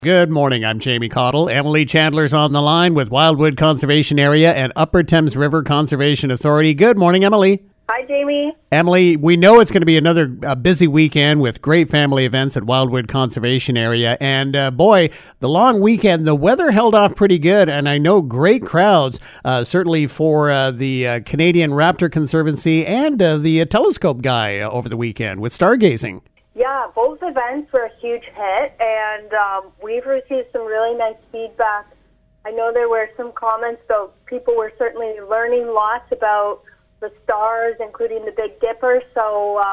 Good morning, I'm Jamie Cottle. Emily Chandler's on the line with Wildwood Conservation Area and Upper Thames River Conservation Authority. Good morning, Emily. Hi, Jamie. Emily, we know it's going to be another busy weekend with great family events at Wildwood Conservation Area. And boy, the long weekend, the weather held off pretty good. And I know great crowds, certainly for the Canadian Raptor Conservancy and the telescope guy over the weekend with stargazing. Yeah, both events were a huge hit, and we've received some really nice feedback. I know there were some comments, so people were certainly learning lots about the stars, including the Big Dipper. So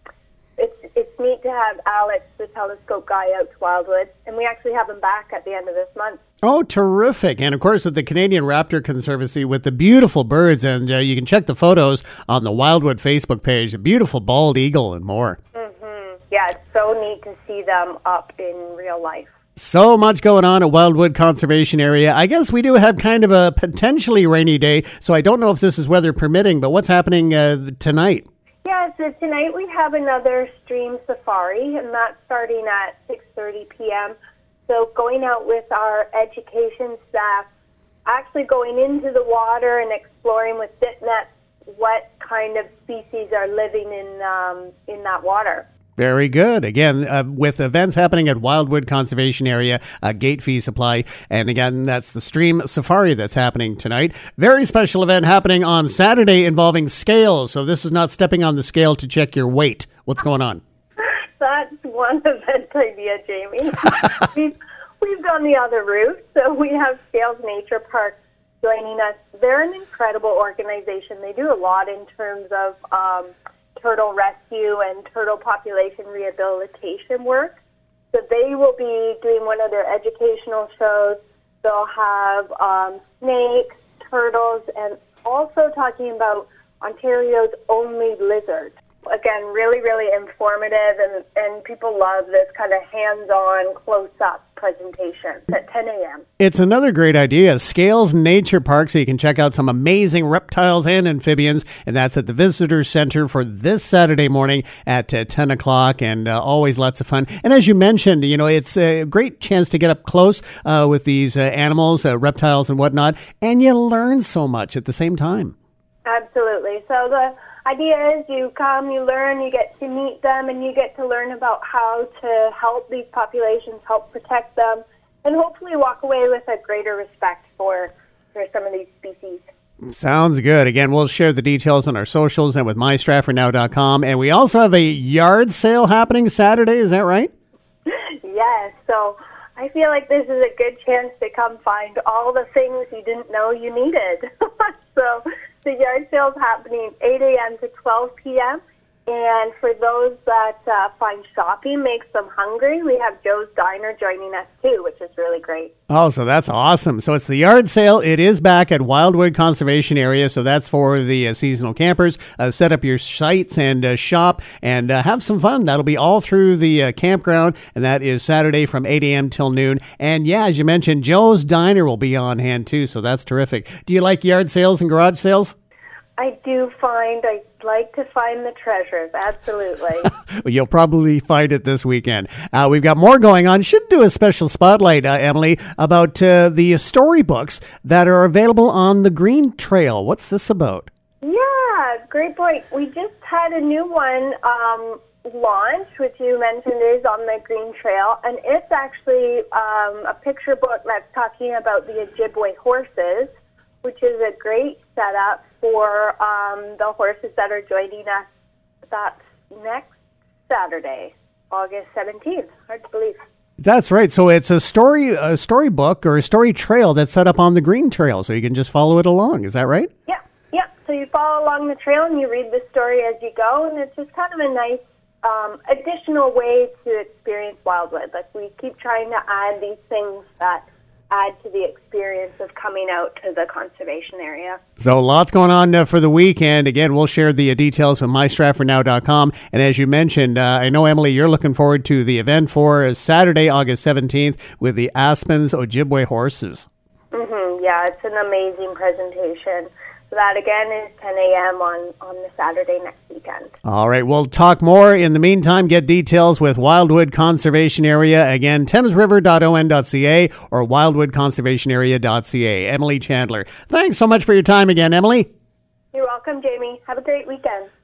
it's neat to have Alex, the telescope guy, out to Wildwood, and we actually have him back at the end of this month. Oh, terrific. And of course, with the Canadian Raptor Conservancy, with the beautiful birds, and you can check the photos on the Wildwood Facebook page, a beautiful bald eagle and more. Yeah, it's so neat to see them up in real life. So much going on at Wildwood Conservation Area. I guess we do have kind of a potentially rainy day, so I don't know if this is weather permitting, but what's happening tonight? Yeah, so tonight we have another stream safari, and that's starting at 6:30 p.m. So going out with our education staff, actually going into the water and exploring with dip nets what kind of species are living in that water. Very good. Again, with events happening at Wildwood Conservation Area, gate fees apply. And again, that's the stream safari that's happening tonight. Very special event happening on Saturday involving scales. So this is not stepping on the scale to check your weight. What's going on? That's one event idea, Jamie. We've gone the other route. So we have Scales Nature Park joining us. They're an incredible organization. They do a lot in terms of turtle rescue and turtle population rehabilitation work. So they will be doing one of their educational shows. They'll have snakes, turtles, and also talking about Ontario's only lizard. Again, really, really informative, and people love this kind of hands-on, close-up presentation at 10 a.m. It's another great idea. Scales Nature Park, so you can check out some amazing reptiles and amphibians, and that's at the Visitor Center for this Saturday morning at 10 o'clock, and always lots of fun. And as you mentioned, you know, it's a great chance to get up close with these animals, reptiles and whatnot, and you learn so much at the same time. Absolutely. So the idea is you come, you learn, you get to meet them, and you get to learn about how to help these populations, help protect them, and hopefully walk away with a greater respect for some of these species. Sounds good. Again, we'll share the details on our socials and with MyStratfordNow.com. And we also have a yard sale happening Saturday. Is that right? Yes. So I feel like this is a good chance to come find all the things you didn't know you needed. So the yard sale is happening 8 a.m. to 12 p.m. And for those that find shopping makes them hungry, we have Joe's Diner joining us too, which is really great. Oh, so that's awesome. So it's the yard sale. It is back at Wildwood Conservation Area. So that's for the seasonal campers. Set up your sites and shop and have some fun. That'll be all through the campground. And that is Saturday from 8 a.m. till noon. And yeah, as you mentioned, Joe's Diner will be on hand too. So that's terrific. Do you like yard sales and garage sales? I like to find the treasures, absolutely. Well, you'll probably find it this weekend. We've got more going on. Should do a special spotlight, Emily, about the storybooks that are available on the Green Trail. What's this about? Yeah, great point. We just had a new one launch, which you mentioned is on the Green Trail, and it's actually a picture book that's talking about the Ojibwe horses, which is a great setup for the horses that are joining us. That's next Saturday, August 17th. Hard to believe. That's right. So it's a storybook or a story trail that's set up on the Green Trail, so you can just follow it along. Is that right? Yeah. So you follow along the trail and you read the story as you go, and it's just kind of a nice additional way to experience Wildwood. Like, we keep trying to add these things that add to the experience of coming out to the conservation area. So lots going on for the weekend. Again, we'll share the details with MyStratfordNow.com. And as you mentioned, I know, Emily, you're looking forward to the event for Saturday, August 17th with the Aspens Ojibwe horses. Yeah, it's an amazing presentation. So that again is 10 a.m. on the Saturday next weekend. All right, we'll talk more. In the meantime, get details with Wildwood Conservation Area. Again, thamesriver.on.ca or wildwoodconservationarea.ca. Emily Chandler. Thanks so much for your time again, Emily. You're welcome, Jamie. Have a great weekend.